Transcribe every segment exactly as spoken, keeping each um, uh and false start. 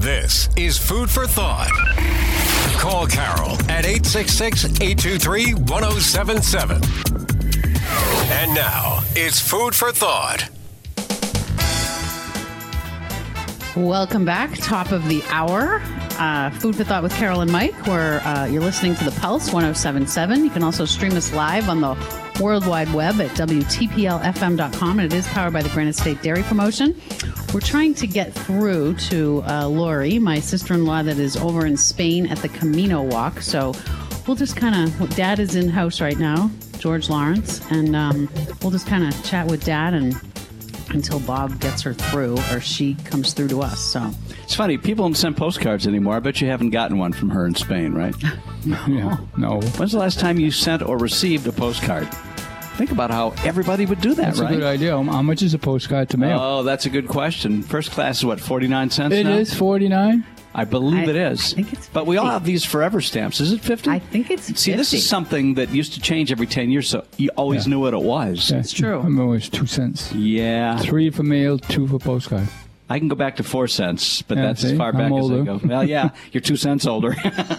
This is Food for Thought. Call Carol at eight six six, eight two three, one zero seven seven. And now, it's Food for Thought. Welcome back. Top of the hour. Uh, Food for Thought with Carol and Mike, where uh, you're listening to The Pulse one oh seven point seven. You can also stream us live on the World Wide Web at W T P L F M dot com, and it is powered by the Granite State Dairy Promotion. We're trying to get through to uh, Lori, my sister-in-law that is over in Spain at the Camino Walk. So we'll just kind of, Dad is in house right now, George Lawrence, and um, we'll just kind of chat with Dad and until Bob gets her through or she comes through to us. So it's funny, people don't send postcards anymore. I bet you haven't gotten one from her in Spain, right? Yeah, no. When's the last time you sent or received a postcard? Think about how everybody would do that, that's right? That's a good idea. How much is a postcard to mail? Oh, that's a good question. First class is what, forty-nine cents It now? is forty-nine. I believe I, it is. I think it's fifty. But we all have these forever stamps. Is it fifty? I think it's fifty. See, this is something that used to change every ten years, so you always Yeah. knew what it was. Yeah. It's true. I remember it was two cents. Yeah. Three for mail, two for postcard. I can go back to four cents, but Yeah, that's see? as far I'm back older. as I go. Well, yeah, you're two cents older.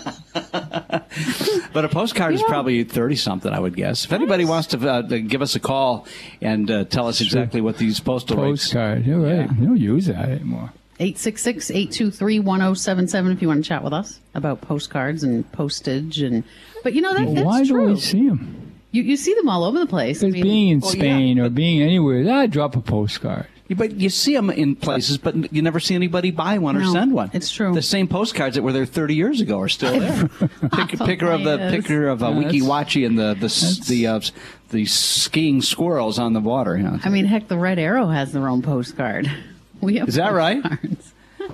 But a postcard is Yeah. probably thirty-something, I would guess. If anybody Nice. wants to, uh, to give us a call and uh, tell us exactly what these postal rates... Postcard. You're right. Yeah. You don't use that anymore. eight six six, eight two three, one zero seven seven if you want to chat with us about postcards and postage. and But, you know, that, that's Why true. don't we see them? You, you see them all over the place. I Because mean, being in Well, Spain yeah, or but- being anywhere, I'd drop a postcard. But you see them in places, but you never see anybody buy one or No, send one. it's true. The same postcards that were there thirty years ago are still there. Pic- picture of the Yes. picture of uh, Yeah, Wiki that's- Wachi and the the s- that's- the uh, the skiing squirrels on the water. You know. I mean, heck, the Red Arrow has their own postcard. We have Is that right? postcards.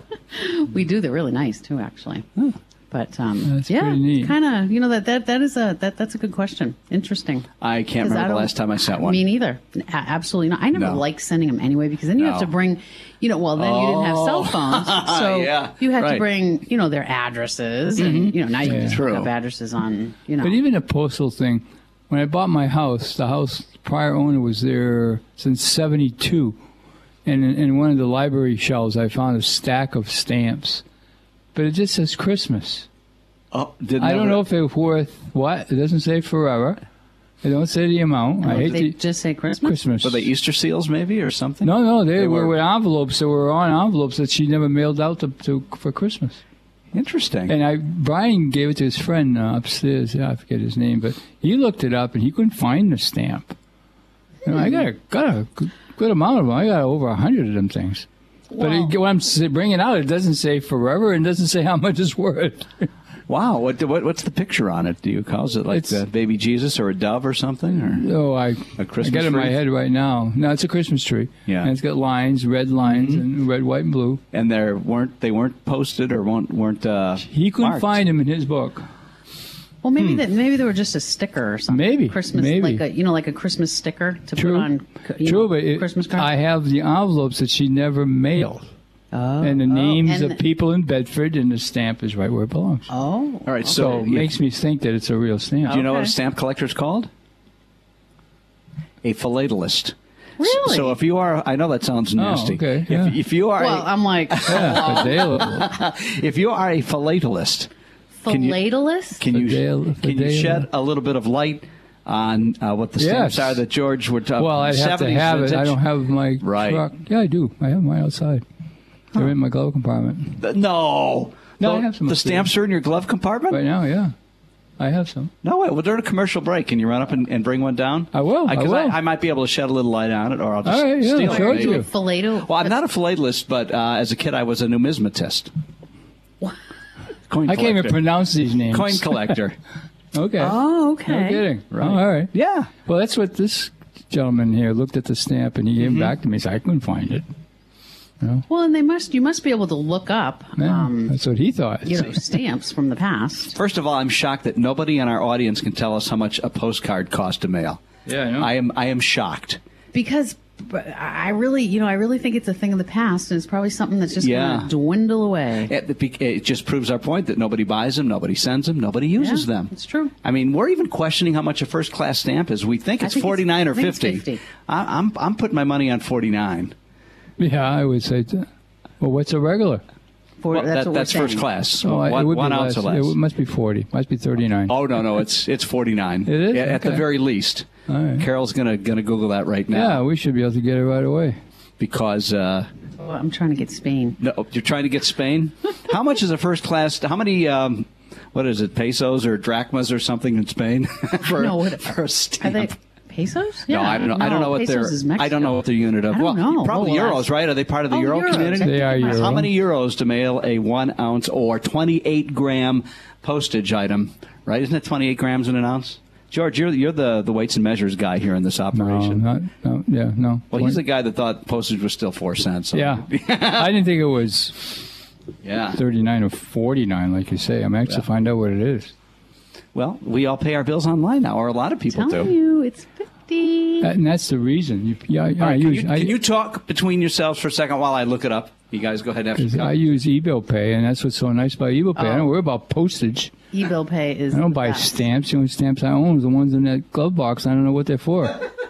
We do. They're really nice, too, actually. But, um, That's yeah, pretty neat. kind of, you know, that, that, that is a, that, that's a good question. Interesting. I can't 'Cause remember I the don't- last time I sent one. Me neither. A- absolutely not. I never No. liked sending them anyway because then you have No. to bring, you know, well, then you didn't have cell Oh. phones. So Yeah, you had right. to bring, you know, their addresses. And, you know, now you can just True. look up addresses on, you know. But even the postal thing, when I bought my house, the house prior owner was there since seventy-two. And in, in one of the library shelves, I found a stack of stamps. But it just says Christmas. Oh, didn't I don't ever- know if it's worth what. It doesn't say forever. It don't say the amount. I hate they the just say Christmas. Christmas. Were they Easter seals, maybe, or something? No, no, they, They were, were- with envelopes that were on envelopes that she never mailed out to, to for Christmas. Interesting. And I Brian gave it to his friend uh, upstairs. Yeah, I forget his name, but he looked it up and he couldn't find the stamp. You know, I got a got a good, good amount of them. I got over a hundred of them things. But Wow. it, when I'm s- bringing it out, it doesn't say forever and doesn't say how much it's worth. Wow. What, what what's the picture on it? Do you call it like It's- the baby Jesus or a dove or something? Or No, I, A Christmas I got it in my tree? head right now. No, it's a Christmas tree. Yeah. Mm-hmm. And it's got lines, red lines, and red, white, and blue. and there weren't they weren't posted or weren't weren't uh, He couldn't marked. find him in his book. Well, maybe that maybe they were just a sticker or something. Maybe, Christmas, maybe. like a you know, like a Christmas sticker to True. put on. You True, know, but it, Christmas cards. I have the envelopes that she never mailed. oh, And the oh, names and of people in Bedford, and the stamp is right where it belongs. Oh, All right, So so it you- makes me think that it's a real stamp. do you know what a Okay. stamp collector is called? A philatelist. Really? So if you are, I know that sounds nasty. okay, If, yeah. if you are, well, a, I'm like Yeah, Fidel. if you are a philatelist, can you- philatelist. can you Fidel- can you Fidel. shed a little bit of light on uh, what the stamps Yes. are that George would talk? Well, I'd have to have it. I don't have my Right. truck. Yeah, I do. I have mine outside. They're in my glove compartment. No. No, I the, have some the upstairs. stamps are in your glove compartment? Right now, yeah. I have some. No way. Well, during a commercial break, can you run up and, and bring one down? I will, I Because will. I, I might be able to shed a little light on it, or I'll just All right, yeah, steal show it. it to maybe. you. Philato. Well, I'm not a philatelist, but uh, as a kid, I was a numismatist. Coin I can't even collector. pronounce these names. Coin collector. Okay. Oh, okay. No kidding. Right. Oh, all right. Yeah. Well, that's what this gentleman here looked at the stamp and he Mm-hmm. gave it back to me. He said, I couldn't find it. Well, and they must. You must be able to look up, Yeah, um, that's what he thought. you know, stamps from the past. First of all, I'm shocked that nobody in our audience can tell us how much a postcard cost to mail. Yeah, I know. I am I am shocked. Because but I really, you know, I really think it's a thing of the past, and it's probably something that's just Yeah. going to dwindle away. It, it just proves our point that nobody buys them, nobody sends them, nobody uses Yeah, them. it's true. I mean, we're even questioning how much a first class stamp is. We think I it's think it's- forty-nine I or think it's fifty. fifty. I, I'm I'm putting my money on forty-nine. Yeah, I would say that. Well, what's a regular? For, Well, that's that, what that's we're first saying. class. Oh, it one would one be ounce less. or less. It must be forty. Must be thirty-nine. Oh no, no, it's it's forty-nine. It is? Yeah, at the Okay. very least. All right. Carol's gonna gonna Google that right now. Yeah, we should be able to get it right away. Because uh, Oh, I'm trying to get Spain. no, you're trying to get Spain. How much is a first class? How many? Um, what is it? Pesos or drachmas or something in Spain for, No, what- for a Are stamp? they pesos? No, Yeah. I don't know. I don't know what pesos their. is I don't Mexico. know what their unit of. I don't well, know. probably Well, we'll euros, ask. right? Are they part of the Oh, Euro euros. community? They are euro. How many euros to mail a one ounce or twenty-eight gram postage item? Right? Isn't it twenty-eight grams in an ounce? George, you're you're the, the weights and measures guy here in this No, operation. not, no, yeah, no. Well, he's the guy that thought postage was still four cents. So. Yeah. I didn't think it was Yeah. thirty-nine or forty-nine, like you say. I'm anxious to find out what it is. Well, we all pay our bills online now, or a lot of people Telling do. you, it's fifty. That, and that's the reason. You, yeah, yeah, All I right, can, use, you, I, can you talk between yourselves for a second while I look it up? You guys go ahead and have Because some I use eBill Pay, and that's what's so nice about eBill Pay. I don't worry about postage. E-bill pay is I don't the buy best. stamps. The only stamps I own are the ones in that glove box. I don't know what they're for.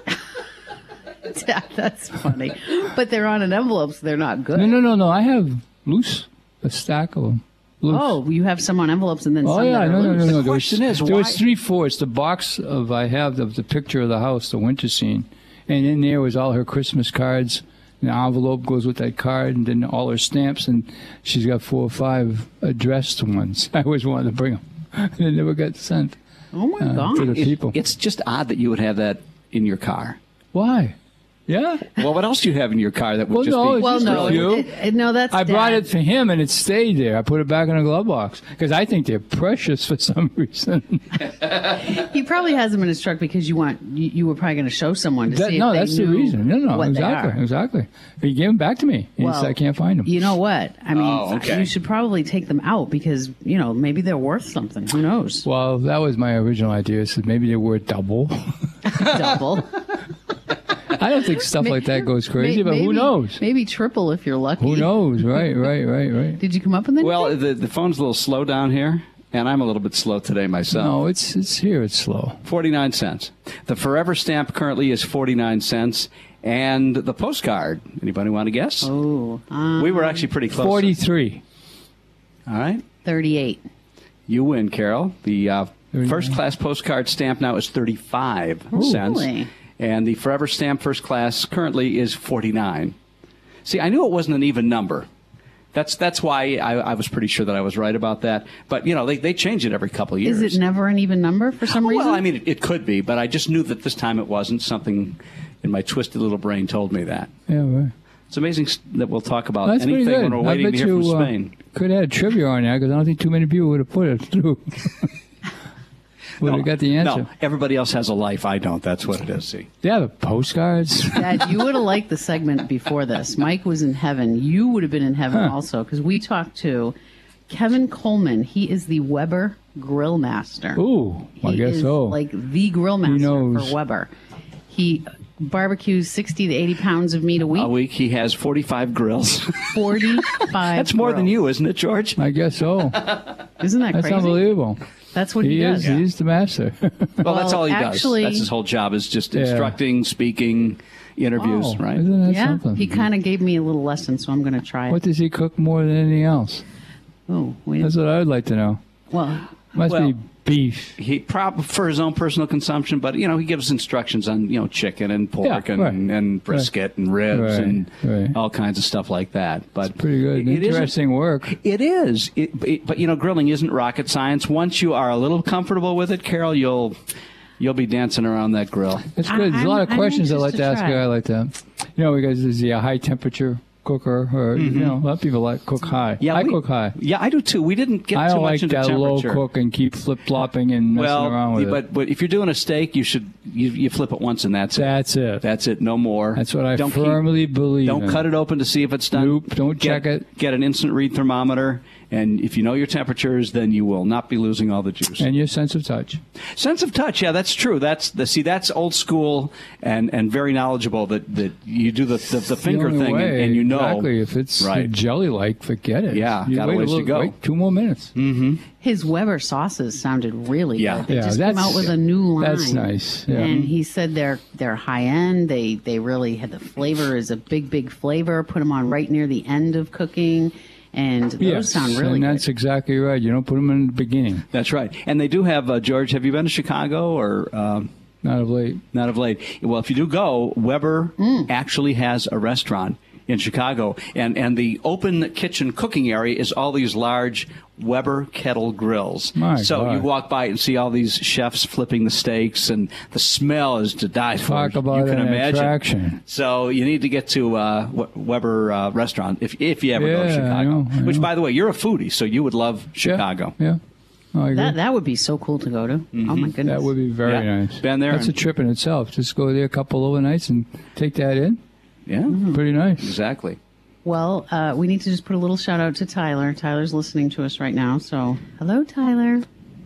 That's funny. But they're on an envelope, so they're not good. No, no, no, no. I have loose, a stack of them. Loose. Oh, you have some on envelopes and then Oh some yeah, that are no, no, loose. no, no. The There question was, is, there why- was three fourths. The box of I have of the picture of the house, the winter scene, and in there was all her Christmas cards. An envelope goes with that card, and then all her stamps, and she's got four or five addressed ones. I always wanted to bring them. They never got sent Oh my uh, god. to the It- people. It's just odd that you would have that in your car. Why? Yeah. Well, what else do you have in your car that would Well, just no, be? it's well, just no, a few. it, it, no, that's I brought Dad. it for him, and it stayed there. I put it back in a glove box because I think they're precious for some reason. He probably has them in his truck because you want you, you were probably going to show someone to That- see. no, if they that's the knew reason. No, no, what exactly, They are. exactly. He gave them back to me. And he said, I can't find them. You know what? I mean, Oh, okay. you should probably take them out because you know maybe they're worth something. Who knows? Well, that was my original idea. So maybe they were double. Double. I don't think stuff like that goes crazy, but maybe, who knows? Maybe triple if you're lucky. Who knows? Right, right, right, right. Did you come up with anything? Well, the, the phone's a little slow down here, and I'm a little bit slow today myself. No, it's it's here. It's slow. forty-nine cents. The Forever stamp currently is forty-nine cents. And the postcard, anybody want to guess? oh, um, We were actually pretty close. Forty-three. All right. thirty-eight. You win, Carol. The uh, thirty-nine. first class postcard stamp now is thirty-five cents. really? And the Forever stamp first class currently is forty-nine. See, I knew it wasn't an even number. That's that's why I, I was pretty sure that I was right about that. But, you know, they, they change it every couple of years. Is it never an even number for some reason? Well, I mean, it, it could be, but I just knew that this time it wasn't. Something in my twisted little brain told me that. Yeah, right. It's amazing s- that we'll talk about That's pretty anything good. when we're I waiting bet to hear you from uh, Spain. could have had trivia on that because I don't think too many people would have put it through. Would have got the answer. No, everybody else has a life. I don't. That's what it is. See. Yeah, the postcards. Dad, you would have liked the segment before this. Mike was in heaven. You would have been in heaven Huh. also because we talked to Kevin Coleman. He is the Weber Grill Master. Ooh, I He guess is so. like the grill master knows. for Weber. He barbecues sixty to eighty pounds of meat a week. A week he has forty-five grills. forty-five. That's more than grills. you, isn't it, George? I guess so. Isn't that That's crazy? unbelievable. That's what he, He does. is. He's the master. Well, that's Well, all he actually- does. That's his whole job is just Yeah. instructing, speaking, interviews, Oh, right? Isn't that Yeah, something? he kind of gave me a little lesson, so I'm going to try it. What does he cook more than anything else? Oh, wait. That's what I would like to know. Well, Must Well, be beef. He prob for his own personal consumption, but you know he gives instructions on you know chicken and pork Yeah, and, right. and brisket and ribs Right, and right. all kinds of stuff like that. But Pretty good. it isn't- Interesting work. It is, it, it, but you know, grilling isn't rocket science. Once you are a little comfortable with it, Carol, you'll you'll be dancing around that grill. It's I- good. There's a lot I'm- of I'm questions I like anxious to to ask a try. guy like that. You know, because there's the uh, high temperature cooker, or you know, a lot of people like cook high. Yeah, I we- cook high. Yeah, I do too. We didn't get I too don't much like into that low temperature. cook and keep flip flopping and messing Well, around with but it. but if you're doing a steak, you should you, you flip it once and that's it. That's it. That's it. No more. That's what I Don't keep- firmly believe. Don't in. cut it open to see if it's done. Nope, don't Get- check it. Get an instant read thermometer, and if you know your temperatures, then you will not be losing all the juice. And your sense of touch. Sense of touch, yeah, that's true. That's the see, that's old school and, and very knowledgeable. That, that you do the the, the finger The only thing, and, way, and you know exactly. If it's right. jelly-like, forget it. Yeah, you got a wait ways to little, go. Wait two more minutes. his Weber sauces sounded really Yeah. good. They Yeah, just came that's- out with a new line. That's nice. Yeah. And he said they're they're high end. They they really had the flavor is a big big flavor. Put them on right near the end of cooking, and those Yes, sound really and good. that's exactly right. You don't put them in the beginning. That's right. And they do have, uh, George, have you been to Chicago or... Um, Not of late. Not of late. Well, if you do go, Weber Mm. actually has a restaurant in Chicago, and, and the open kitchen cooking area is all these large Weber kettle grills. My so God. you walk by and see all these chefs flipping the steaks, and the smell is to die for. Talk about you can an imagine. attraction. So you need to get to uh, We- Weber uh, restaurant if if you ever go to Yeah, I Chicago. know, I Which, know. by the way, you're a foodie, so you would love Chicago. Yeah. yeah. Oh, I agree. That that would be so cool to go to. Oh my goodness. That would be very Yeah. nice. Been there That's and- a trip in itself. Just go there a couple overnights and take that in. Yeah, Pretty nice. exactly. Well, uh, we need to just put a little shout out to Tyler. Tyler's listening to us right now. So, hello, Tyler.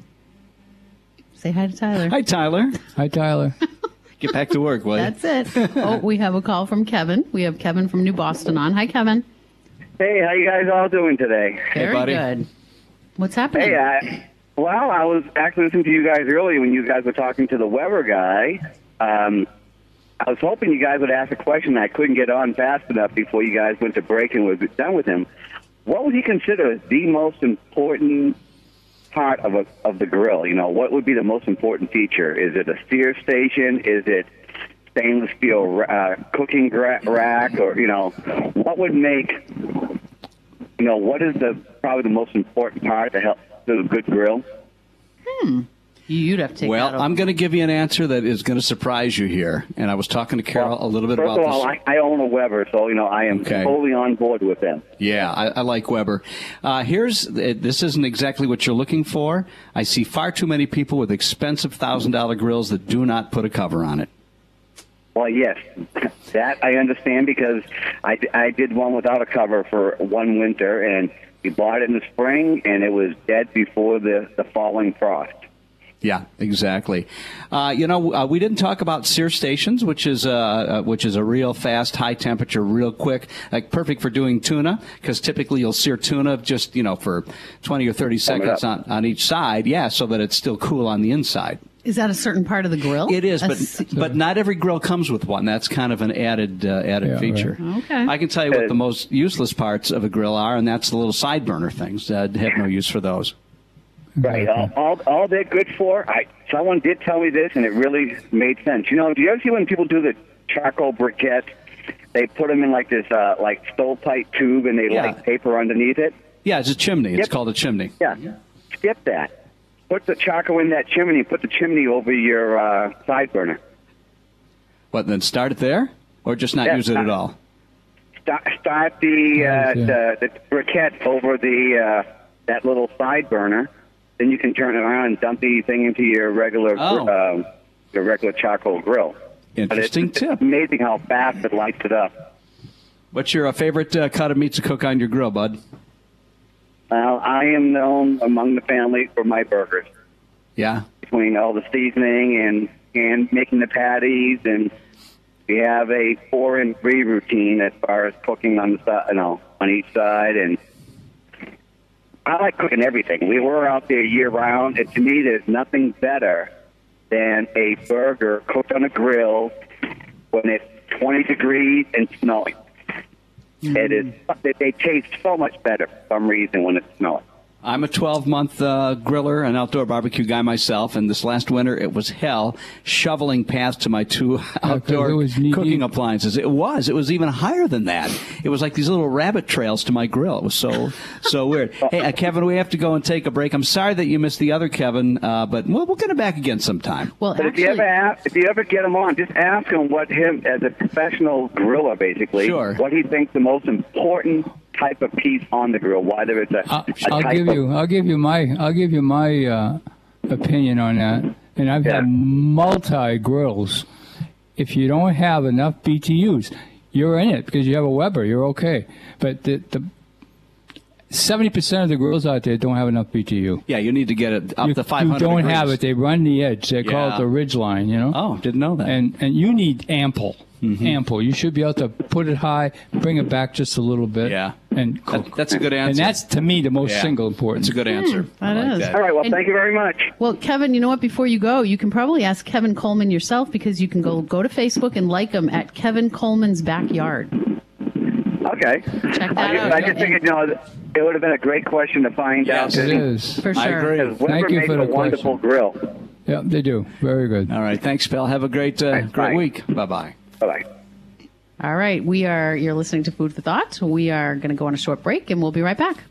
Say hi to Tyler. Hi, Tyler. Hi, Tyler. Get back to work, will you? That's it. Oh, we have a call from Kevin. We have Kevin from New Boston on. Hi, Kevin. Hey, how you guys all doing today? Very buddy. good. What's happening? Hey, I, well, I was actually listening to you guys earlier when you guys were talking to the Weber guy. Um, I was hoping you guys would ask a question. I couldn't get on fast enough before you guys went to break and was done with him. What would he consider the most important part of a, of the grill? You know, what would be the most important feature? Is it a sear station? Is it stainless steel uh, cooking gra- rack? Or, you know, what would make, you know, what is the probably the most important part to help do a good grill? You'd have to take Well, that over. I'm going to give you an answer that is going to surprise you here. And I was talking to Carol a little bit First about of all, this. I, I own a Weber, so, you know, I am Okay. totally on board with them. Yeah, I, I like Weber. Uh, here's uh, this isn't exactly what you're looking for. I see far too many people with expensive one thousand dollars grills that do not put a cover on it. Well, yes, that I understand because I, I did one without a cover for one winter, and we bought it in the spring, and it was dead before the, the falling frost. Yeah, exactly. Uh, you know, uh, we didn't talk about sear stations, which is uh, uh, which is a real fast, high temperature, real quick, like perfect for doing tuna, because typically you'll sear tuna just you know for twenty or thirty Warm it seconds on, up. on each side, yeah, so that it's still cool on the inside. Is that a certain part of the grill? It is, A but se- but not every grill comes with one. That's kind of an added uh, added Yeah, feature. right. Okay. I can tell you what the most useless parts of a grill are, and that's the little side burner things. Uh, have no use for those. Right. All, all, all they're good for, I someone did tell me this, and it really made sense. You know, do you ever see when people do the charcoal briquettes, they put them in like this uh, like stovepipe tube, and they Yeah. light paper underneath it? Yeah, it's a chimney. It's Yep. called a chimney. Yeah. Skip that. Put the charcoal in that chimney. Put the chimney over your uh, side burner. What, then start it there? Or just not Yeah, use it at uh, all? Start, start the, uh, Nice, yeah. the the briquette over the uh, that little side burner. Then you can turn it around and dump the thing into your regular Oh. um, your regular charcoal grill. Interesting but it's, tip. It's amazing how fast it lights it up. What's your uh, favorite uh, cut of meat to cook on your grill, bud? Well, I am known among the family for my burgers. Yeah? Between all the seasoning and and making the patties, and we have a four and three routine as far as cooking on the side, you know, on each side. And I like cooking everything. We were out there year round, and to me, there's nothing better than a burger cooked on a grill when it's twenty degrees and snowing. It is. They, they taste so much better for some reason when it's snowing. I'm a twelve-month uh, griller and outdoor barbecue guy myself, and this last winter it was hell shoveling paths to my two outdoor it was knee cooking deep. appliances. It was. It was even higher than that. It was like these little rabbit trails to my grill. It was so so weird. Hey, uh, Kevin, we have to go and take a break. I'm sorry that you missed the other Kevin, uh, but we'll, we'll get him back again sometime. Well, But actually, if you ever ask, if you ever get him on, just ask him what him as a professional griller, basically, Sure. what he thinks the most important type of piece on the grill. Whether it's a, I'll, a I'll type give of, you. I'll give you my. I'll give you my uh, opinion on that. And I've Yeah. had multi grills. If you don't have enough B T Us, you're in it because you have a Weber. You're okay. But the the seventy percent of the grills out there don't have enough B T U. Yeah, you need to get it up You, to five you hundred don't degrees. have it. They run the edge. They call Yeah. it the ridge line. You know. Oh, didn't know that. And and you need ample, Mm-hmm. ample. You should be able to put it high, bring it back just a little bit, Yeah. and That- cook. that's a good answer. And that's to me the most Yeah. single important. It's a good answer. I that like is. that. all right. Well, And- thank you very much. well, Kevin, you know what? Before you go, you can probably ask Kevin Coleman yourself because you can go go to Facebook and like him at Kevin Coleman's Backyard. Okay. Check that I just, out. I just figured, you know, It would have been a great question to find Yes, out. It is. For I sure. agree. Because Weber Thank you makes for the a wonderful question. grill. Yeah, they do. Very good. All right. Thanks, Phil. Have a great, uh, Thanks, great bye. week. Bye-bye. Bye-bye. All right, we are. You're listening to Food for Thought. We are going to go on a short break, and we'll be right back.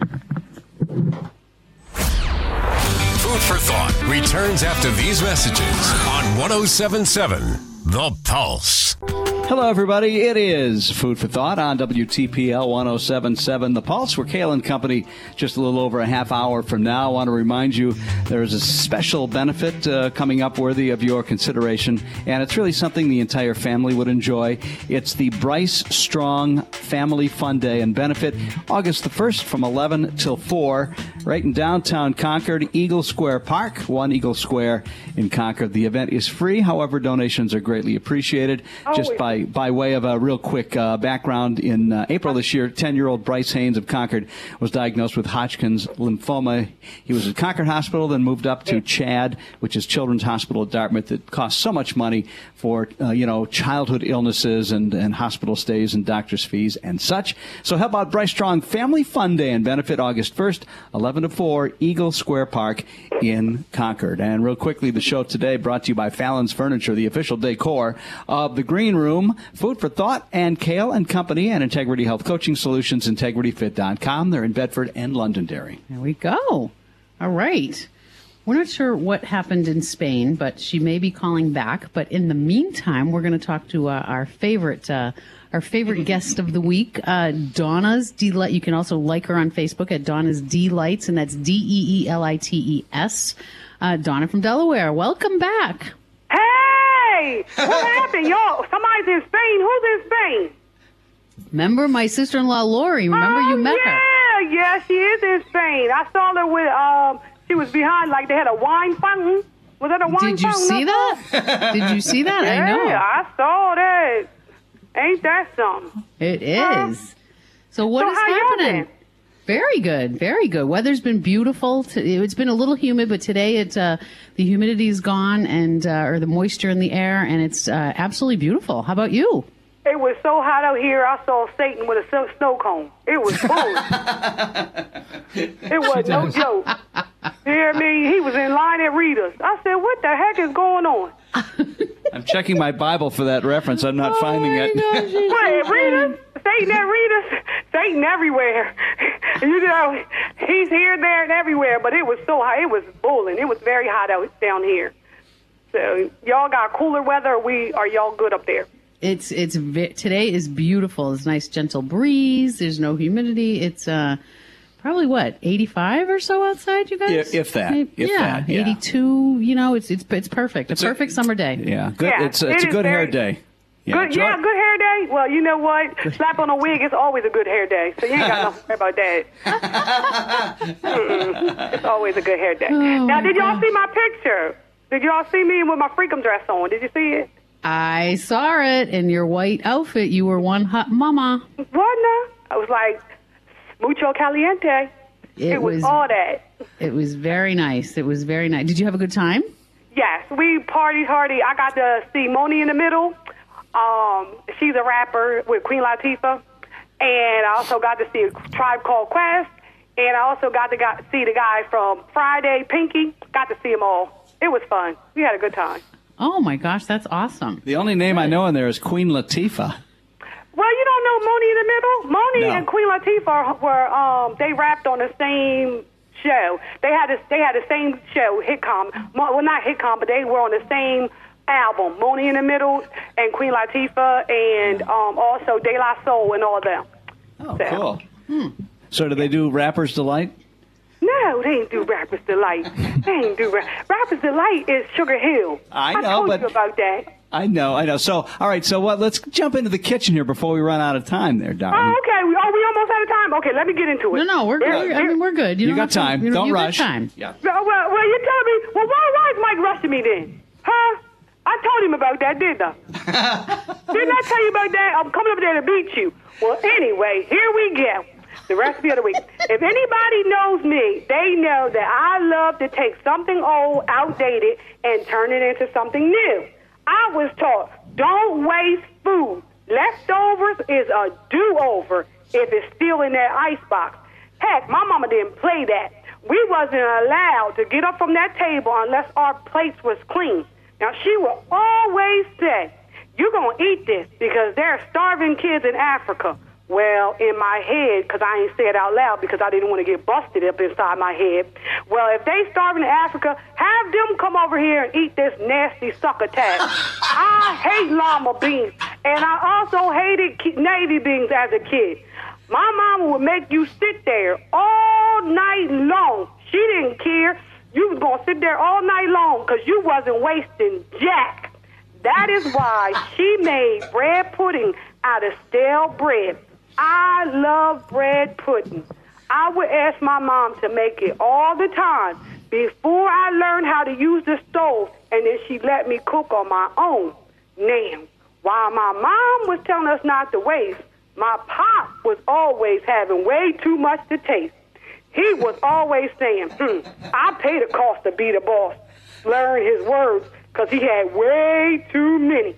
Food for Thought returns after these messages on one oh seven point seven The Pulse. Hello, everybody. It is Food for Thought on W T P L one oh seven point seven The Pulse. We're Kale and Company just a little over a half hour from now. I want to remind you there is a special benefit uh, coming up worthy of your consideration, and it's really something the entire family would enjoy. It's the Bryce Strong Family Fun Day and Benefit, August the first from eleven till four, right in downtown Concord, Eagle Square Park, one Eagle Square in Concord. The event is free. However, donations are greatly appreciated. Just by By way of a real quick uh, background, in uh, April this year, ten-year-old Bryce Haynes of Concord was diagnosed with Hodgkin's lymphoma. He was at Concord Hospital, then moved up to CHAD, which is Children's Hospital at Dartmouth. That costs so much money for, uh, you know, childhood illnesses and, and hospital stays and doctor's fees and such. So how about Bryce Strong Family Fun Day and Benefit, August first, eleven to four, Eagle Square Park in Concord. And real quickly, the show today brought to you by Fallon's Furniture, the official decor of the Green Room. Food for Thought and Kale and Company and Integrity Health Coaching Solutions, integrity fit dot com. They're in Bedford and Londonderry. There we go. All right. We're not sure what happened in Spain, but she may be calling back. But in the meantime, we're going to talk to uh, our favorite uh, our favorite guest of the week, uh, Donna's Delight. You can also like her on Facebook at Donna's Delights, and that's D E E L I T E S. Uh, Donna from Delaware. Welcome back. Hey, what happened, y'all? Somebody's in Spain. Who's in Spain? Remember my sister-in-law, Lori? Remember oh, you met yeah. her? Yeah, she is in Spain. I saw her with, um, she was behind, like they had a wine fountain. Was that a wine Did you fountain? see that? Did you see that? Yeah, I know. I saw that. Ain't that something? It is. So what So is how y'all happening? been? Very good, very good. Weather's been beautiful. It's been a little humid, but today it's uh, the humidity's gone, and uh, or the moisture in the air, and it's uh, absolutely beautiful. How about you? It was so hot out here, I saw Satan with a snow- snow cone. It was cool. It was no joke. You hear me? He was in line at Rita's. I said, what the heck is going on? I'm checking my Bible for that reference. I'm not finding it. What, at Rita's? Satan at Rita's? Satan everywhere. You know, he's here, there, and everywhere, but it was so hot. It was boiling. It was very hot out down here. So y'all got cooler weather, or we, are y'all good up there? It's it's vi- today is beautiful. It's a nice gentle breeze. There's no humidity. It's uh probably what eighty-five or so outside, you guys. If- if that. Maybe- If yeah, that, yeah. eighty-two. You know, it's it's it's perfect. A It's a- perfect summer day. Yeah, good. Yeah, it's it's it a is good hair very- day. Good, yeah, good hair day. Well, you know what? Slap on a wig is always a good hair day, so you ain't got nothing to worry about that. Mm-mm. It's always a good hair day. Oh, now, my did y'all God. see my picture? Did y'all see me with my freakum dress on? Did you see it? I saw it in your white outfit. You were one hot mama. Wasn't I? I was like, mucho caliente. It, It was, was all that. it was very nice. It was very nice. Did you have a good time? Yes, we partied hardy. I got to see Moni in the Middle. Um, she's a rapper with Queen Latifah. And I also got to see a Tribe Called Quest. And I also got to got, see the guy from Friday, Pinky. Got to see them all. It was fun. We had a good time. Oh my gosh, that's awesome. The only name I know in there is Queen Latifah. Well, you don't know Moni in the Middle? Moni No. and Queen Latifah were, um, they rapped on the same show. They had a, they had the same show, Hitcom. Mo- Well, not Hitcom, but they were on the same album, Moni in the Middle and Queen Latifah and um, also De La Soul and all of them. Oh, So- cool. So do they do Rapper's Delight? No, they ain't do Rapper's Delight. They ain't do Ra- Rapper's Delight is Sugar Hill. I know, told but- you about that. I know, I know. So, all right, so what? Let's jump into the kitchen here before we run out of time there, darling. Oh, okay. We, oh, we almost out of time. Okay, let me get into it. No, no, we're good. Here- I mean, we're good. You, You don't got have to- time. you Don't you got rush. time. Yeah. Well, well, well, you tell me. Well, why, why is Mike rushing me then? Huh? I told him about that, didn't I? Didn't I tell you about that? I'm coming up there to beat you. Well, anyway, here we go. The recipe of the week. If anybody knows me, they know that I love to take something old, outdated, and turn it into something new. I was taught, don't waste food. Leftovers is a do-over if it's still in that icebox. Heck, my mama didn't play that. We wasn't allowed to get up from that table unless our plates was clean. Now, she would always say, you're going to eat this because there are starving kids in Africa. Well, in my head, because I ain't say it out loud because I didn't want to get busted up inside my head. Well, if they starving in Africa, have them come over here and eat this nasty succotash. I hate lima beans, and I also hated navy beans as a kid. My mama would make you sit there all night long. She didn't care. You was going to sit there all night long because you wasn't wasting jack. That is why she made bread pudding out of stale bread. I love bread pudding. I would ask my mom to make it all the time before I learned how to use the stove, and then she let me cook on my own. Now, while my mom was telling us not to waste, my pop was always having way too much to taste. He was always saying, hmm, I pay the cost to be the boss. Learn his words, because he had way too many.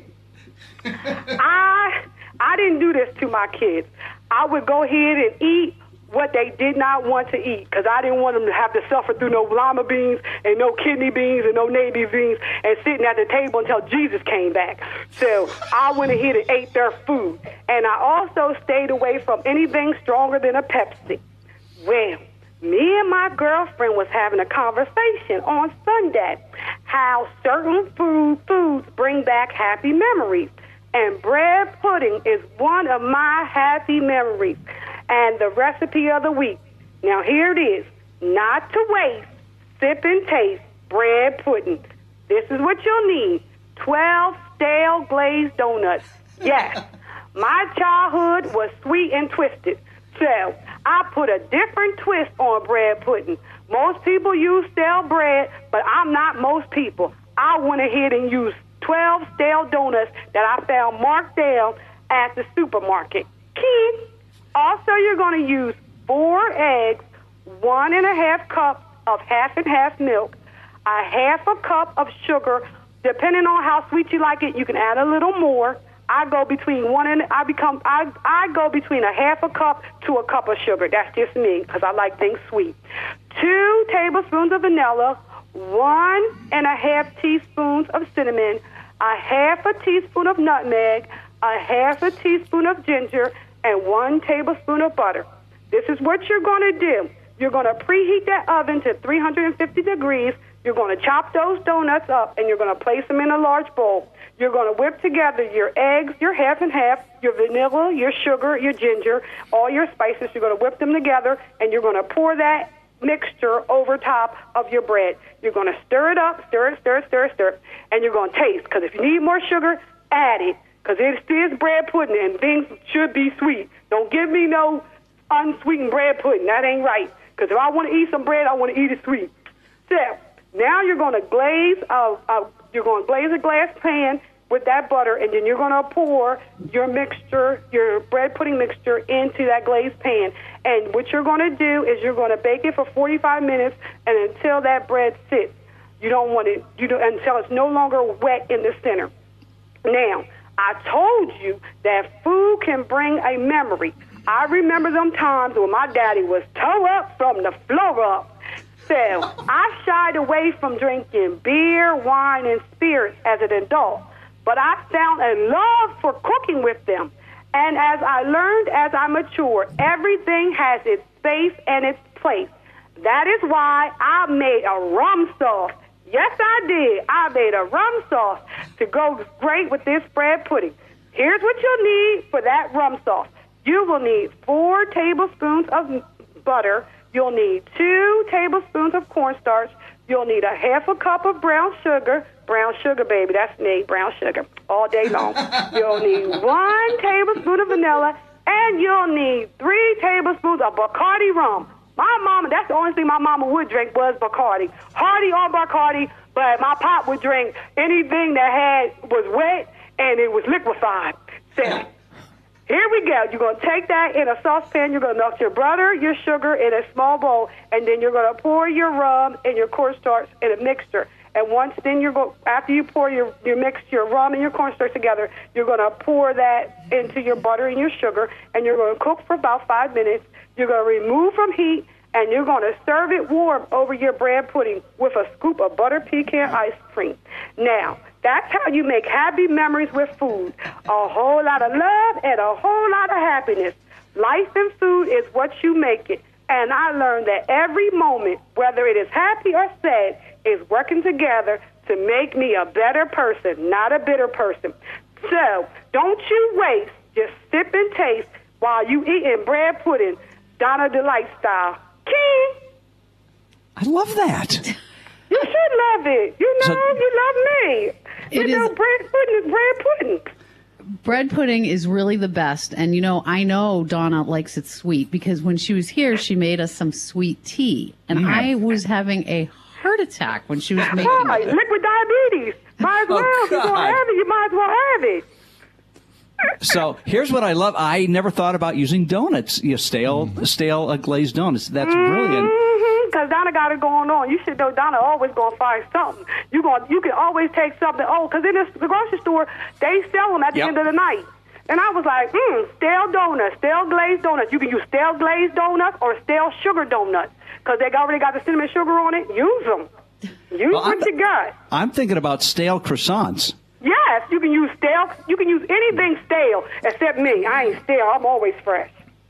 I I didn't do this to my kids. I would go ahead and eat what they did not want to eat because I didn't want them to have to suffer through no lima beans and no kidney beans and no navy beans and sitting at the table until Jesus came back. So I went ahead and ate their food. And I also stayed away from anything stronger than a Pepsi. Well, me and my girlfriend was having a conversation on Sunday how certain food foods bring back happy memories. And bread pudding is one of my happy memories. And the recipe of the week. Now, here it is. Not to waste, sip and taste bread pudding. This is what you'll need. twelve stale glazed donuts. Yes, my childhood was sweet and twisted. So I put a different twist on bread pudding. Most people use stale bread, but I'm not most people. I went ahead and used twelve stale donuts that I found marked down at the supermarket. Key. Also, you're going to use four eggs, one and a half cup of half and half milk, a half a cup of sugar. Depending on how sweet you like it, you can add a little more. I go between one and I become I I go between a half a cup to a cup of sugar. That's just me because I like things sweet. Two tablespoons of vanilla, one and a half teaspoons of cinnamon, a half a teaspoon of nutmeg, a half a teaspoon of ginger, and one tablespoon of butter. This is what you're going to do. You're going to preheat that oven to three hundred fifty degrees. You're going to chop those donuts up, and you're going to place them in a large bowl. You're going to whip together your eggs, your half and half, your vanilla, your sugar, your ginger, all your spices. You're going to whip them together, and you're going to pour that mixture over top of your bread. You're going to stir it up, stir it, stir it, stir it, stir it, and you're going to taste. Because if you need more sugar, add it. Because it is bread pudding, and things should be sweet. Don't give me no unsweetened bread pudding. That ain't right. Because if I want to eat some bread, I want to eat it sweet. So now you're going to glaze. Uh, uh, you're going to glaze a glass pan with that butter, and then you're going to pour your mixture, your bread pudding mixture, into that glazed pan. And what you're going to do is you're going to bake it for forty-five minutes, and until that bread sits. You don't want it. You don't, until it's no longer wet in the center. Now, I told you that food can bring a memory. I remember them times when my daddy was toe up from the floor up. So I shied away from drinking beer, wine, and spirits as an adult. But I found a love for cooking with them. And as I learned as I matured, everything has its space and its place. That is why I made a rum sauce. Yes, I did. I made a rum sauce to go great with this bread pudding. Here's what you'll need for that rum sauce. You will need four tablespoons of butter. You'll need two tablespoons of cornstarch. You'll need a half a cup of brown sugar. Brown sugar, baby, that's me, brown sugar, all day long. You'll need one tablespoon of vanilla, and you'll need three tablespoons of Bacardi rum. My mama, that's the only thing my mama would drink was Bacardi. Hardy or Bacardi, but my pop would drink anything that had was wet and it was liquefied. So, here we go. You're going to take that in a saucepan. You're going to melt your butter, your sugar in a small bowl, and then you're going to pour your rum and your cornstarch in a mixture. And once then you're go after you pour your your mix your rum and your cornstarch together, you're going to pour that into your butter and your sugar, and you're going to cook for about five minutes. You're going to remove from heat, and you're going to serve it warm over your bread pudding with a scoop of butter pecan ice cream. Now, that's how you make happy memories with food. A whole lot of love and a whole lot of happiness. Life and food is what you make it. And I learned that every moment, whether it is happy or sad, is working together to make me a better person, not a bitter person. So, don't you waste. Just sip and taste while you eating bread pudding, Donna Delight style. King! I love that. You should love it. You know, So- you love me. You It know, is- bread pudding is bread pudding. Bread pudding is really the best. And, you know, I know Donna likes it sweet because when she was here, she made us some sweet tea. And I was having a heart attack when she was making Why? it. Liquid diabetes. Might as well. Oh, If you're going God. to have it, you might as well have it. So here's what I love. I never thought about using donuts, you know, stale, stale uh, glazed donuts. That's brilliant. Mm-hmm, because Donna got it going on. You should know Donna always going to find something. You going, you can always take something. Oh, because in this, the grocery store, they sell them at the Yep. end of the night. And I was like, mm, stale donuts, stale glazed donuts. You can use stale glazed donuts or stale sugar donuts because they already got the cinnamon sugar on it. Use them. Use Well, what I'm- you got. I'm thinking about stale croissants. Yes, you can use stale. You can use anything stale except me. I ain't stale. I'm always fresh.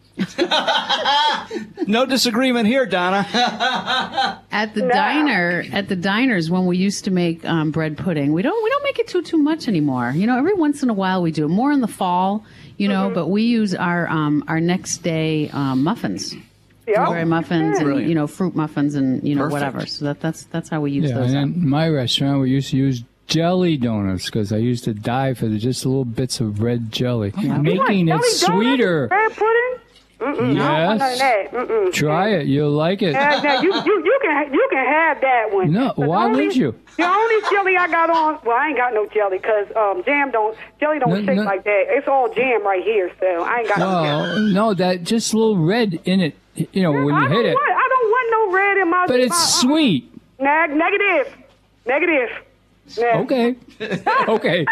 No disagreement here, Donna. At the No. diner, at the diners, when we used to make um, bread pudding, we don't we don't make it too too much anymore. You know, every once in a while we do more in the fall. You know, Mm-hmm. but we use our um, our next day um, muffins, Yeah. blueberry muffins, and Brilliant. you know, fruit muffins, and you know, Perfect. whatever. So that that's that's how we use Yeah, those. and up. in my restaurant, we used to use jelly donuts because I used to die for the, just little bits of red jelly, making You want it jelly donuts, sweeter. bread pudding? Mm-mm, I don't want none of Yes. that. Mm-mm. Try it, you'll like it. Uh, now you, you, you can you can have that one. No, But why the only, would you? The only jelly I got on, well, I ain't got no jelly because um, jam don't jelly don't No, shake no. like that. It's all jam right here, so I ain't got no jelly. Well, no, that just a little red in it. You know, when I you don't hit it, want, I don't want no red in my. but it's my, sweet. Uh, neg- negative, negative. Neg- Okay, okay.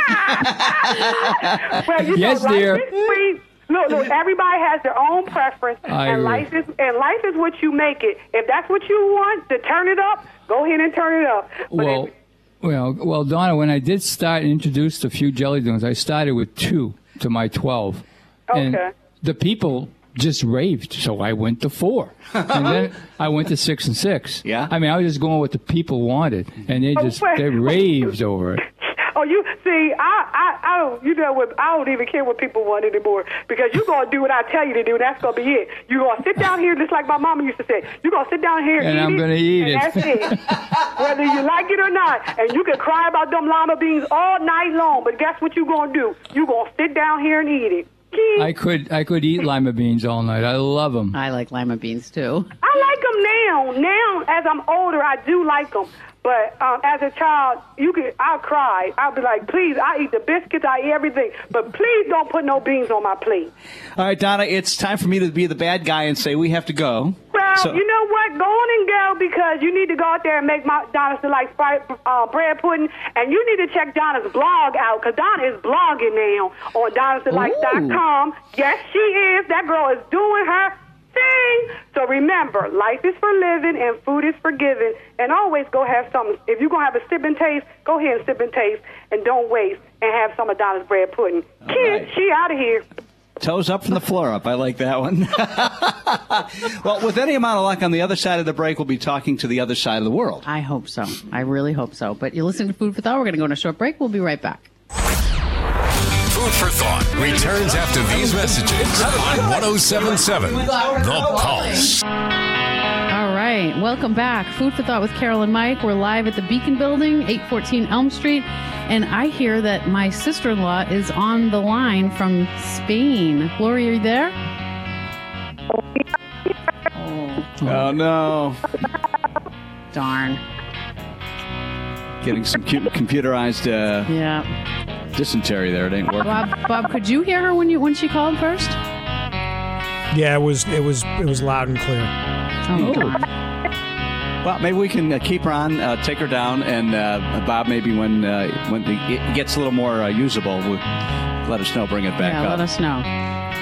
Well, you Yes, know, life dear. is sweet. Look, look, everybody has their own preference, I and agree. life is and life is what you make it. If that's what you want to turn it up, go ahead and turn it up. But Well, if- well, well, Donna, when I did start and introduced a few jelly donuts, I started with two to my twelve. And Okay. the people just raved, so I went to four. And then I went to six and six. Yeah. I mean, I was just going what the people wanted, and they just wait. they raved over it. Oh, you see, I, I, I don't, you know what? I don't even care what people want anymore because you're gonna do what I tell you to do. And that's gonna be it. You're gonna sit down here, just like my mama used to say. You're gonna sit down here And eat I'm it, gonna eat and it. That's it. Whether you like it or not, and you can cry about them lima beans all night long. But guess what you're gonna do? You're gonna sit down here and eat it. King. I could I could eat lima beans all night. I love them. I like lima beans too. I like them now. Now, as I'm older, I do like them. But um, as a child, you could, I'll cry. I'll be like, please, I eat the biscuits, I eat everything. But please don't put no beans on my plate. All right, Donna, it's time for me to be the bad guy and say we have to go. Well, So- you know what? Go on and go because you need to go out there and make my Donna's Delight fried, uh, bread pudding. And you need to check Donna's blog out because Donna is blogging now on donnas delight dot com. Yes, she is. That girl is doing her thing. So remember, life is for living and food is for giving. And always go have something. If you're going to have a sip and taste, go ahead and sip and taste. And don't waste and have some of Donna's bread pudding. Kid, right. she out of here. Toes up from the floor up. I like that one. Well, with any amount of luck, on the other side of the break, we'll be talking to the other side of the world. I hope so. I really hope so. But you're listening to Food for Thought. We're going to go on a short break. We'll be right back. Food for Thought returns after these messages on one oh seven point seven The Pulse. All right. Welcome back. Food for Thought with Carol and Mike. We're live at the Beacon Building, eight fourteen Elm Street. And I hear that my sister-in-law is on the line from Spain. Gloria, are you there? Oh, no. Darn. Getting some cute computerized uh, Yeah. dysentery there. It ain't working. Bob, Bob, could you hear her when you when she called first? Yeah, it was it was it was loud and clear. Oh, darn. Well, maybe we can uh, keep her on, uh, take her down, and uh, Bob, maybe when uh, when the, it gets a little more uh, usable, we'll let us know, bring it back Yeah, up. let us know.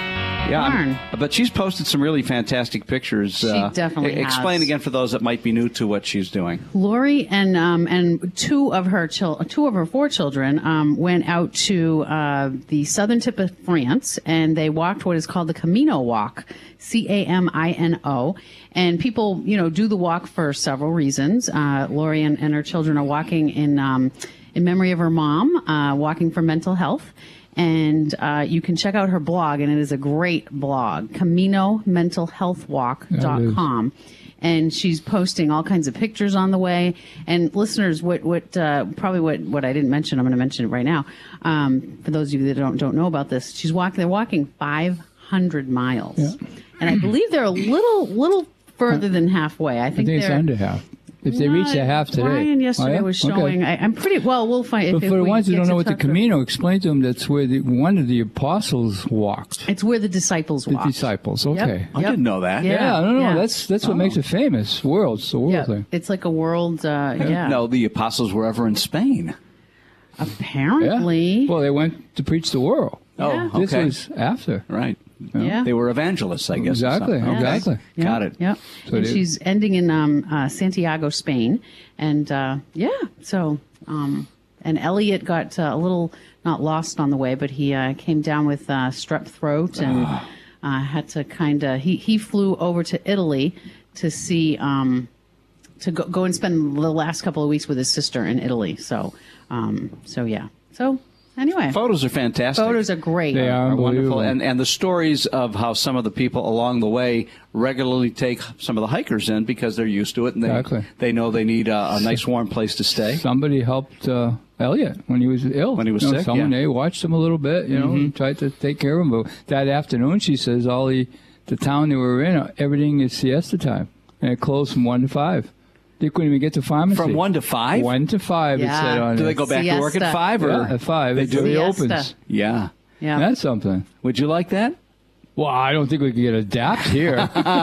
Yeah, Darn. I'm- but she's posted some really fantastic pictures. She definitely e- Explain has. again for those that might be new to what she's doing. Lori and um, and two of her chil- two of her four children um, went out to uh, the southern tip of France, and they walked what is called the Camino Walk, C A M I N O. And people, you know, do the walk for several reasons. Uh, Lori and, and her children are walking in um, in memory of her mom, uh, walking for mental health. And uh, you can check out her blog, and it is a great blog, camino mental health walk dot com. And she's posting all kinds of pictures on the way. And listeners, what what uh, probably what, what I didn't mention, I'm going to mention it right now. Um, for those of you that don't don't know about this, she's walking. They're walking five hundred miles, Yeah. and I believe they're a little little further than halfway. I I think, think it's they're under half. If they reach the half today. Brian yesterday Oh, yeah? was Okay. showing. I, I'm pretty well. We'll find. But if, for if the we ones who get don't to know what the talk to- Camino, explain to them that's where the, one of the apostles walked. It's where the disciples The walked. disciples. Yep. Okay. I Yep. didn't know that. Yeah. Yeah, no, no, yeah. that's that's what makes it famous. World, it's the world Yeah, thing. it's like a world. Uh, yeah. No, the apostles were ever in Spain. Yeah. Apparently. Well, they went to preach the world. Yeah. Oh, This okay. was after. Right. Yeah. They were evangelists, I guess. or Exactly, something. Okay. exactly. Yeah. Got it. Yep. So and it is- she's ending in um, uh, Santiago, Spain, and uh, yeah. So um, and Elliot got uh, a little not lost on the way, but he uh, came down with uh, strep throat and uh, had to kind of he he flew over to Italy to see um, to go, go and spend the last couple of weeks with his sister in Italy. So um, so yeah. So anyway, Photos are fantastic. photos are great. They are are wonderful, unbelievable. and and the stories of how some of the people along the way regularly take some of the hikers in because they're used to it, and they Exactly. they know they need a, a nice warm place to stay. Somebody helped uh, Elliot when he was ill. When he was You know, sick, Someone, yeah. they watched him a little bit, you know, and tried to take care of him. But that afternoon, she says, all the, the town they were in, everything is siesta time. And it closed from one to five. They couldn't even get to pharmacy. From one to five? One to five, it Yeah. said on Do it. they go back to work at Siesta. five, or Yeah, at five. They It do. really Siesta. opens. Yeah. Yeah. That's something. Would you like that? Well, I don't think we could get adapt here.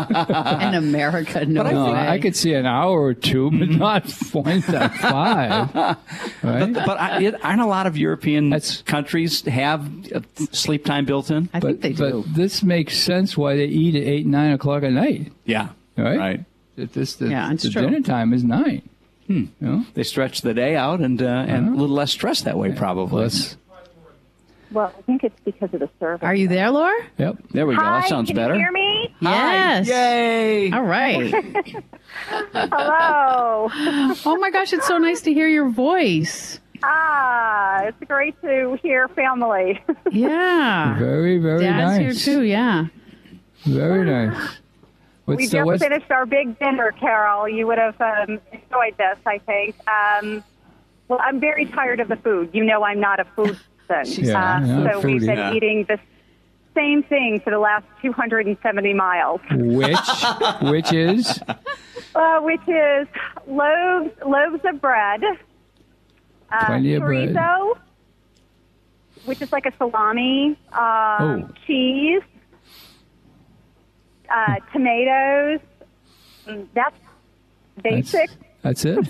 In America, no no, way. I could see an hour or two, but not one to five. Right? But I, it, aren't a lot of European That's- countries have uh, sleep time built in? I think they do. But this makes sense why they eat at eight, nine o'clock at night. Yeah. Right? Right. If this, the, Yeah, it's the true. dinner time is nine. Hmm. You know? They stretch the day out and uh, and a little less stress that way, probably. Let's, Well, I think it's because of the service. Are you there, Laura? yep. There we go. Hi, That sounds can better. you hear me? Yes. Yay! All right. Hello. Oh my gosh, it's so nice to hear your voice. ah, it's great to hear family. Yeah. Very, very Dad's nice. here too, yeah. Very nice. What's we the, just what's, finished our big dinner, Carol. You would have um, enjoyed this, I think. Um, well, I'm very tired of the food. You know I'm not a food person. Yeah, uh, yeah, so we've foodie. been Yeah. eating the same thing for the last two hundred seventy miles, which, which is? uh, which is loaves, loaves of bread, uh, Plenty of bread. chorizo, which is like a salami, um, Oh. cheese, uh, tomatoes. Mm, That's That's, basic. that's it?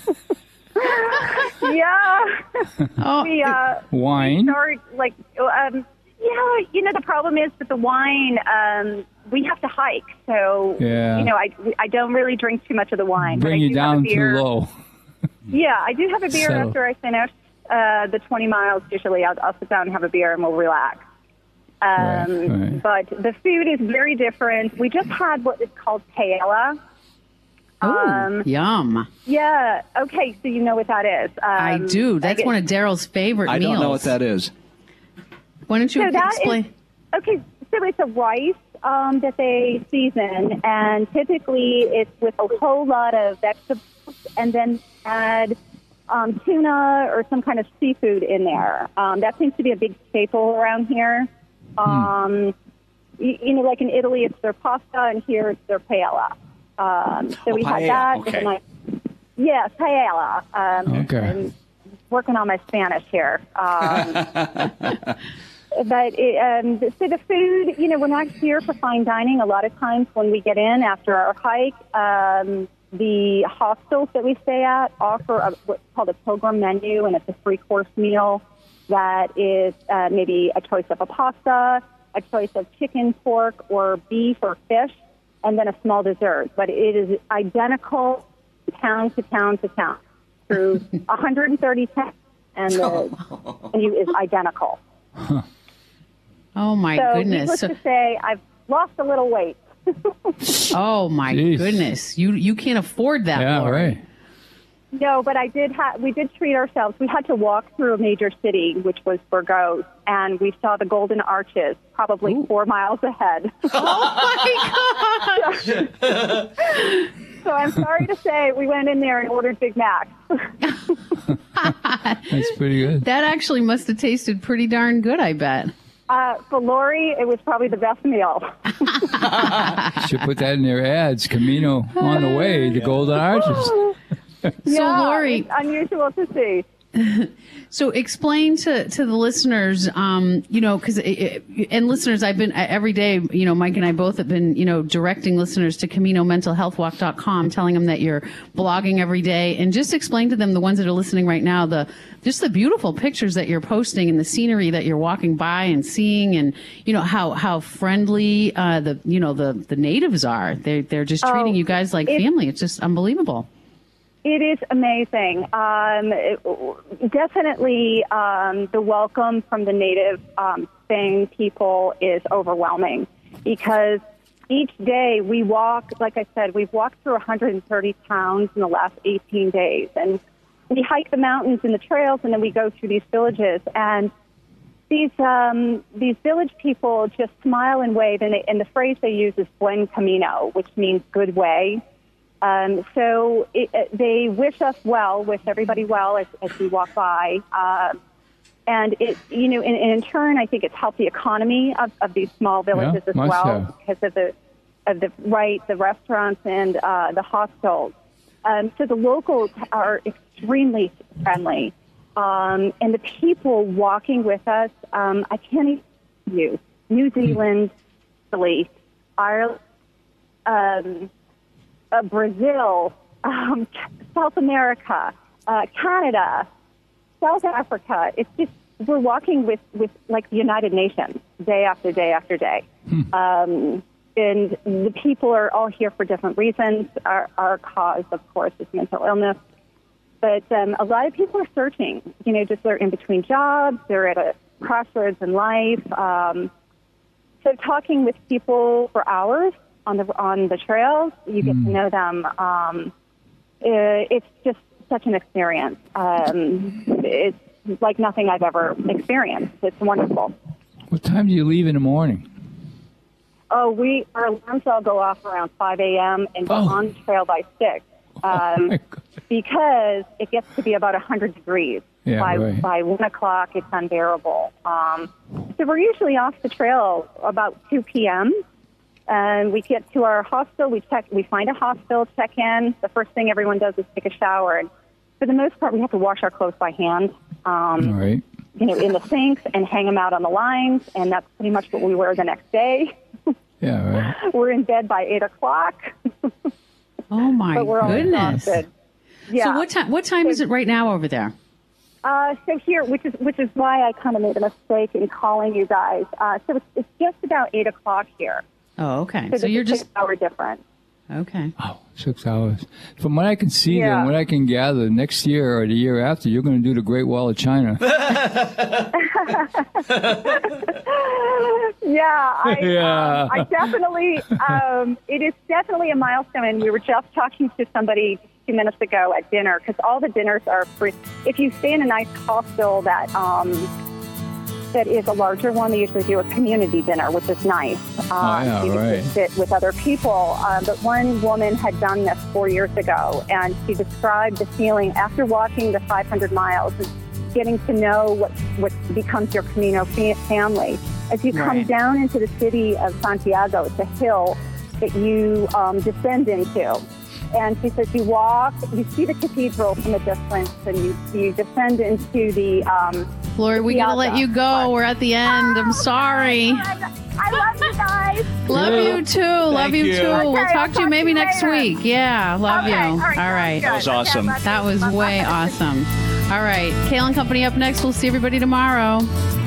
Yeah. Oh, we uh, Wine? start like um, yeah. You know the problem is that the wine. Um, we have to hike, so Yeah. you know I I don't really drink too much of the wine. but I Bring you do have a down too beer. low. Yeah, I do have a beer Settle. after I finish uh, the twenty miles. Usually, I'll, I'll sit down and have a beer and we'll relax. Um, Right, right. But the food is very different. We just had what is called paella. ooh, yum. Yeah. Okay. So you know what that is. Um, I do. That's get- one of Daryl's favorite I meals. don't know what that is. Why don't you So that explain? is- okay. So it's a rice um, that they season, and typically it's with a whole lot of vegetables, and then add um, tuna or some kind of seafood in there. Um, that seems to be a big staple around here. Um, you, you know, like in Italy, it's their pasta, and here it's their paella. Um, so Oh, we had paella, that. okay. And I, yes, paella. Um, Okay. I'm working on my Spanish here. Um, but it, um, so the food, you know, we're not here for fine dining. A lot of times when we get in after our hike, um, the hostels that we stay at offer a, what's called a pilgrim menu, and it's a three-course meal that is uh, maybe a choice of a pasta, a choice of chicken, pork, or beef or fish, and then a small dessert. But it is identical town to town to town through one hundred thirty towns, and the menu is identical. Huh. Oh, my so goodness. needless So- to say, I've lost a little weight. oh, my Jeez. goodness. You you can't afford that, Yeah, Lori. right. No, but I did. Ha- we did treat ourselves. We had to walk through a major city, which was Burgos, and we saw the Golden Arches, probably Ooh. four miles ahead. Oh, my gosh. So I'm sorry to say, we went in there and ordered Big Macs. That's pretty good. That actually must have tasted pretty darn good, I bet. Uh, for Lori, it was probably the best meal. Should put that in their ads. Camino on the way to Golden Arches. yeah, Lori- it's unusual to see. So explain to, to the listeners, um, you know, because and listeners, I've been every day, you know, Mike and I both have been, you know, directing listeners to Camino Mental Health Walk dot com, telling them that you're blogging every day, and just explain to them, the ones that are listening right now, the just the beautiful pictures that you're posting and the scenery that you're walking by and seeing, and you know how how friendly uh, the you know the the natives are. They they're just Oh, treating you guys like it- family. It's just unbelievable. It is amazing. Um, it- definitely, um, the welcome from the native um, Spain people is overwhelming, because each day we walk, like I said, we've walked through one hundred thirty towns in the last eighteen days, and we hike the mountains and the trails, and then we go through these villages, and these um, these village people just smile and wave, and, they, and the phrase they use is "buen camino," which means good way. Um, so it, it, they wish us well, wish everybody well as, as we walk by. Uh, and, it, you know, and, and in turn, I think it's helped the economy of, of these small villages Yeah, as must well, have. because of the, of the, right, the restaurants and uh, the hostels. Um, so the locals are extremely friendly. Um, and the people walking with us, um, I can't even tell you, New Zealand, Italy, Ireland, um, Uh, Brazil, um, South America, uh, Canada, South Africa. It's just, we're walking with, with like the United Nations day after day after day. Hmm. Um, and the people are all here for different reasons. Our, our cause, of course, is mental illness. But um, a lot of people are searching, you know, just they're in between jobs, they're at a crossroads in life. Um, so talking with people for hours on the on the trails, you get Mm. to know them. Um, it, it's just such an experience. Um, it's like nothing I've ever experienced. It's wonderful. What time do you leave in the morning? Oh, we our alarms all go off around five a.m. and we're Oh. on the trail by six, um, my God. because it gets to be about one hundred degrees. Yeah, by right. by one o'clock, it's unbearable. Um, so we're usually off the trail about two p.m. And we get to our hostel, we check, we find a hostel, check in. The first thing everyone does is take a shower. And for the most part, we have to wash our clothes by hand, um, All right. you know, in the sinks and hang them out on the lines. And that's pretty much what we wear the next day. Yeah, right. We're in bed by eight o'clock, Oh my but we're all goodness! exhausted. Yeah. So what time? What time is it right now over there? Uh, so here, which is which is why I kind of made a mistake in calling you guys. Uh, so it's, it's just about eight o'clock here. Oh, okay. So, So there's you're a just six-hour difference. okay. Oh, six hours. From what I can see, Yeah. then, what I can gather, next year or the year after, you're going to do the Great Wall of China. Yeah, I, Yeah. Um, I definitely. Um, it is definitely a milestone, and we were just talking to somebody a few minutes ago at dinner, because all the dinners are free. If you stay in a nice hostel that um, that is a larger one, they usually do a community dinner, which is nice. Um, Oh, yeah, you get to right. sit with other people. Um, but one woman had done this four years ago, and she described the feeling after walking the five hundred miles and getting to know what what becomes your Camino fa- family. As you come Right. down into the city of Santiago, it's a hill that you um, descend into. And she says you walk, you see the cathedral from a distance, and you, you descend into the... Um, Lori, we gotta let you go. We're at the end. I'm sorry. I love you guys. Love Yeah. you too. Love you, you. too. Okay, we'll I'll talk to you talk maybe to you next later. week. Yeah, love Okay, you. all right, All right. That was awesome. Okay, love That you. was Bye-bye. way awesome. All right. Kale and Company up next. We'll see everybody tomorrow.